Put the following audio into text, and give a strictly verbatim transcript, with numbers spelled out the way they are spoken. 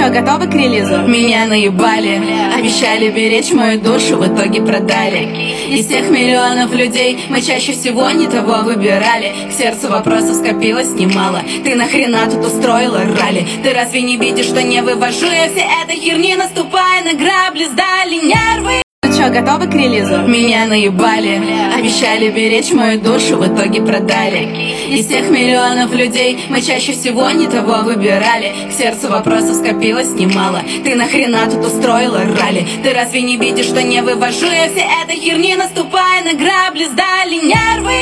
чё, готовы к релизу? Меня наебали, обещали беречь мою душу, в итоге продали. Из тех миллионов людей мы чаще всего не того выбирали. К сердцу вопросов скопилось немало. Ты нахрена тут устроила ралли? Ты разве не видишь, что не вывожу я все этой херни, наступая на грабли, сдали нервы? Чё, готовы к релизу? Меня наебали, обещали беречь мою душу, в итоге продали. Из тех миллионов людей мы чаще всего не того выбирали. К сердцу вопросов скопилось немало. Ты нахрена тут устроила ралли? Ты разве не видишь, что не вывожу я все этой херни, наступая на грабли, сдали нервы?